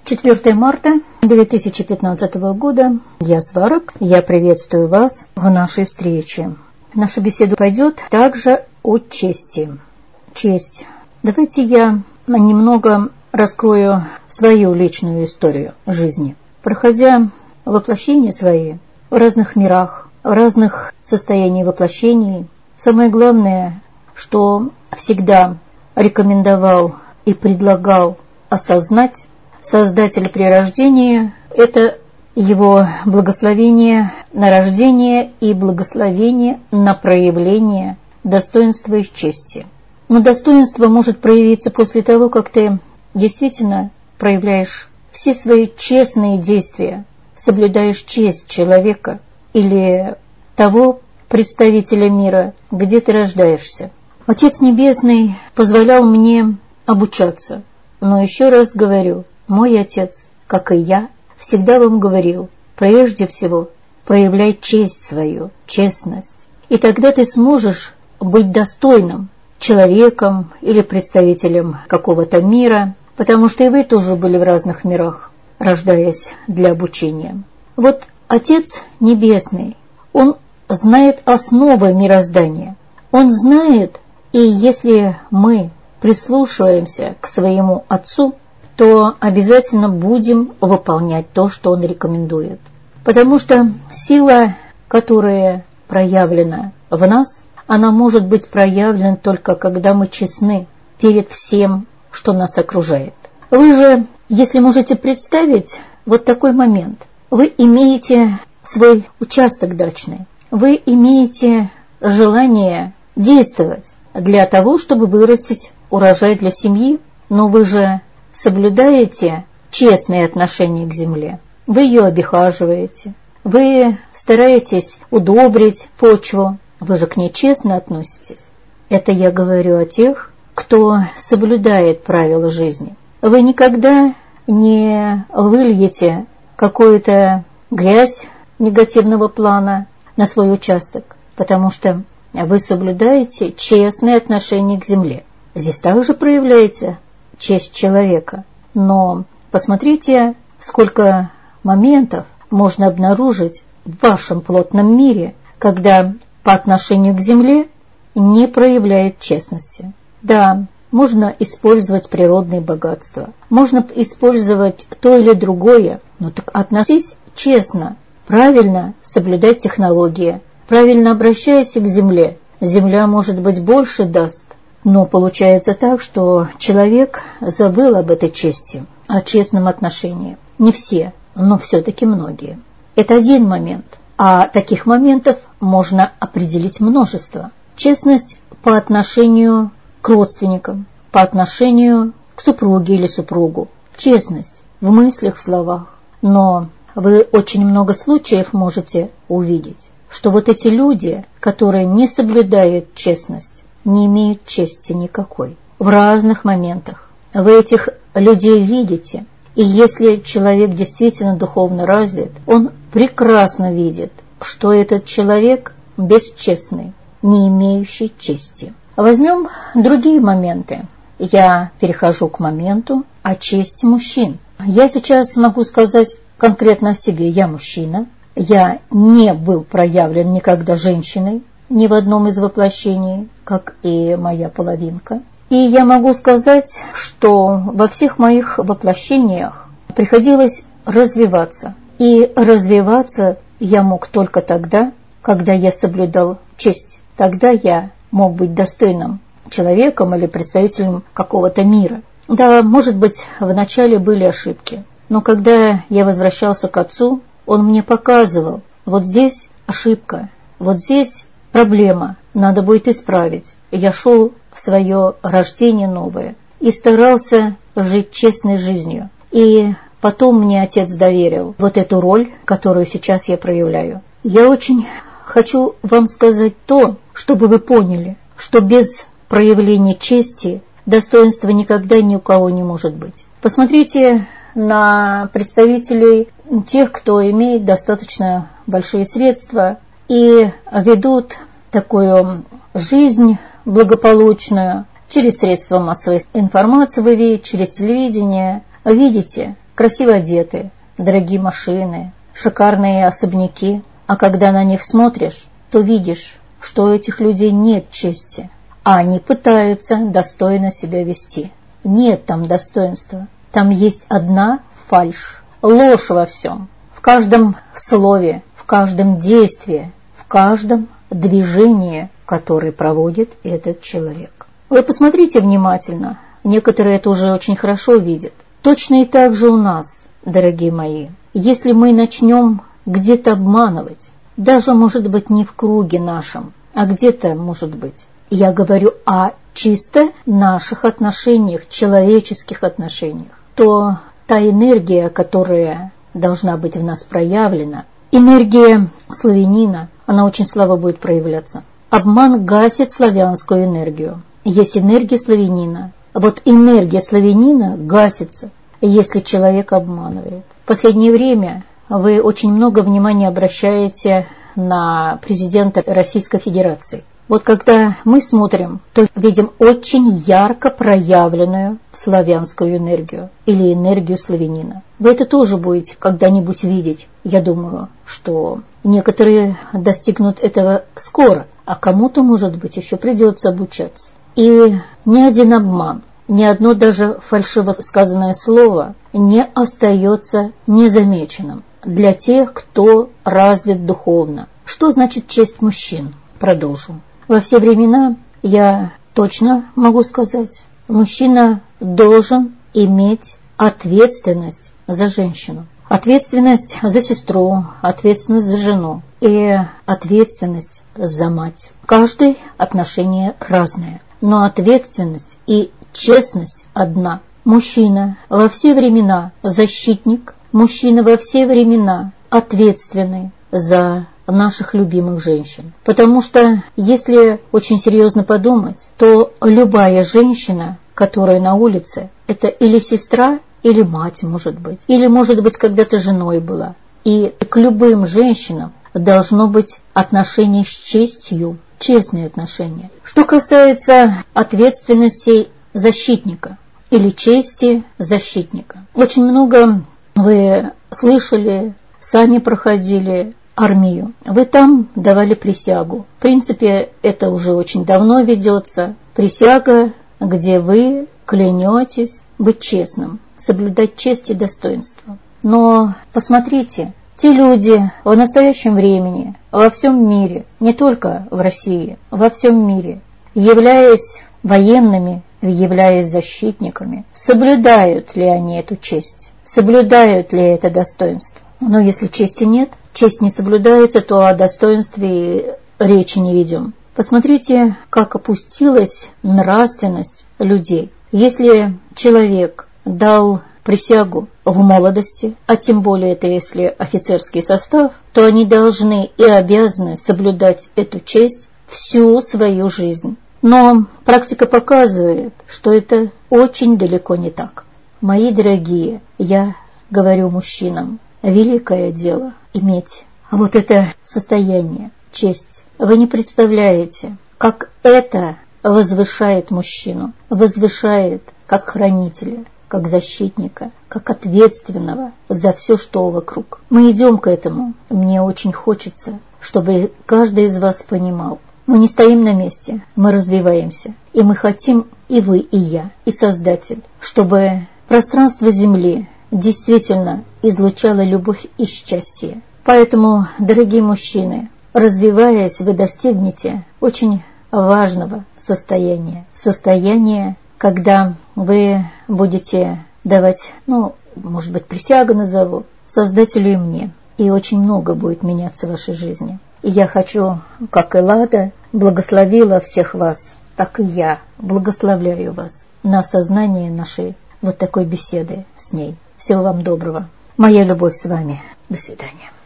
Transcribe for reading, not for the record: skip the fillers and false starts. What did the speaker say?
4 марта 2015 года. Я Сварог. Я приветствую вас в нашей встрече. Наша беседа пойдет также о чести. Честь. Давайте я немного раскрою свою личную историю жизни. Проходя воплощения свои в разных мирах, в разных состояниях воплощений, самое главное, что всегда рекомендовал и предлагал осознать Создатель при рождении – это его благословение на рождение и благословение на проявление достоинства и чести. Но достоинство может проявиться после того, как ты действительно проявляешь все свои честные действия, соблюдаешь честь человека или того представителя мира, где ты рождаешься. Отец Небесный позволял мне обучаться, но еще раз говорю, мой Отец, как и я, всегда вам говорил, прежде всего, проявляй честь свою, честность, и тогда ты сможешь быть достойным человеком или представителем какого-то мира, потому что и вы тоже были в разных мирах, рождаясь для обучения. Вот Отец Небесный, Он знает основы мироздания, Он знает, и если мы прислушиваемся к своему Отцу, то обязательно будем выполнять то, что Он рекомендует. Потому что сила, которая проявлена в нас, она может быть проявлена только когда мы честны перед всем, что нас окружает. Вы же, если можете представить вот такой момент, вы имеете свой участок дачный, вы имеете желание действовать для того, чтобы вырастить урожай для семьи, но вы же соблюдаете честные отношения к земле, вы ее обихаживаете, вы стараетесь удобрить почву, вы же к ней честно относитесь. Это я говорю о тех, кто соблюдает правила жизни. Вы никогда не выльете какую-то грязь негативного плана на свой участок, потому что вы соблюдаете честные отношения к земле. Здесь также проявляется честь человека. Но посмотрите, сколько моментов можно обнаружить в вашем плотном мире, когда по отношению к земле не проявляют честности. Да, можно использовать природные богатства, можно использовать то или другое, но так относись честно, правильно соблюдай технологии, правильно обращайся к земле. Земля, может быть, больше даст. Но получается так, что человек забыл об этой чести, о честном отношении. Не все, но все-таки многие. Это один момент. А таких моментов можно определить множество. Честность по отношению к родственникам, по отношению к супруге или супругу. Честность в мыслях, в словах. Но вы очень много случаев можете увидеть, что вот эти люди, которые не соблюдают честность, не имеют чести никакой. В разных моментах. Вы этих людей видите. И если человек действительно духовно развит, он прекрасно видит, что этот человек бесчестный, не имеющий чести. Возьмем другие моменты. Я перехожу к моменту о чести мужчин. Я сейчас могу сказать конкретно о себе. Я мужчина. Я не был проявлен никогда женщиной, ни в одном из воплощений, как и моя половинка. И я могу сказать, что во всех моих воплощениях приходилось развиваться. И развиваться я мог только тогда, когда я соблюдал честь. Тогда я мог быть достойным человеком или представителем какого-то мира. Да, может быть, вначале были ошибки. Но когда я возвращался к Отцу, Он мне показывал, вот здесь ошибка, вот здесь проблема, надо будет исправить. Я шел в свое рождение новое и старался жить честной жизнью. И потом мне Отец доверил вот эту роль, которую сейчас я проявляю. Я очень хочу вам сказать то, чтобы вы поняли, что без проявления чести достоинства никогда ни у кого не может быть. Посмотрите на представителей тех, кто имеет достаточно большие средства и ведут такую жизнь благополучную через средства массовой информации, вы видите, через телевидение. Видите, красиво одеты, дорогие машины, шикарные особняки, а когда на них смотришь, то видишь, что у этих людей нет чести, а они пытаются достойно себя вести. Нет там достоинства, там есть одна фальшь, ложь во всем, в каждом слове, в каждом действии, в каждом движении, которое проводит этот человек. Вы посмотрите внимательно, некоторые это уже очень хорошо видят. Точно и так же у нас, дорогие мои, если мы начнем где-то обманывать, даже, может быть, не в круге нашем, а где-то, может быть, я говорю о чисто наших отношениях, человеческих отношениях, то та энергия, которая должна быть в нас проявлена, энергия славянина, она очень слабо будет проявляться. Обман гасит славянскую энергию. Есть энергия славянина. А вот энергия славянина гасится, если человек обманывает. В последнее время вы очень много внимания обращаете на президента Российской Федерации. Вот когда мы смотрим, то видим очень ярко проявленную славянскую энергию или энергию славянина. Вы это тоже будете когда-нибудь видеть. Я думаю, что некоторые достигнут этого скоро, а кому-то, может быть, еще придется обучаться. И ни один обман, ни одно даже фальшиво сказанное слово не остается незамеченным для тех, кто развит духовно. Что значит честь мужчин? Продолжу. Во все времена, я точно могу сказать, мужчина должен иметь ответственность за женщину, ответственность за сестру, ответственность за жену и ответственность за мать. Каждое отношение разное, но ответственность и честность одна. Мужчина во все времена защитник, мужчина во все времена ответственный за наших любимых женщин. Потому что, если очень серьезно подумать, то любая женщина, которая на улице, это или сестра, или мать, может быть. Или, может быть, когда-то женой была. И к любым женщинам должно быть отношение с честью, честные отношения. Что касается ответственности защитника или чести защитника. Очень много вы слышали, сами проходили армию. Вы там давали присягу. В принципе, это уже очень давно ведется. Присяга, где вы клянетесь быть честным, соблюдать честь и достоинство. Но посмотрите, те люди в настоящем времени, во всем мире, не только в России, во всем мире, являясь военными, являясь защитниками, соблюдают ли они эту честь, соблюдают ли это достоинство? Но если чести нет, честь не соблюдается, то о достоинстве речи не ведем. Посмотрите, как опустилась нравственность людей. Если человек дал присягу в молодости, а тем более это если офицерский состав, то они должны и обязаны соблюдать эту честь всю свою жизнь. Но практика показывает, что это очень далеко не так. Мои дорогие, я говорю мужчинам, великое дело иметь вот это состояние, честь. Вы не представляете, как это возвышает мужчину, возвышает как хранителя, как защитника, как ответственного за все, что вокруг. Мы идем к этому. Мне очень хочется, чтобы каждый из вас понимал, мы не стоим на месте, мы развиваемся. И мы хотим, и вы, и я, и Создатель, чтобы пространство Земли действительно излучало любовь и счастье. Поэтому, дорогие мужчины, развиваясь, вы достигнете очень важного состояния. Состояние, когда вы будете давать, может быть, присягу назову, Создателю и мне. И очень много будет меняться в вашей жизни. И я хочу, как Эллада благословила всех вас, так и я благословляю вас на осознание нашей вот такой беседы с ней. Всего вам доброго. Моя любовь с вами. До свидания.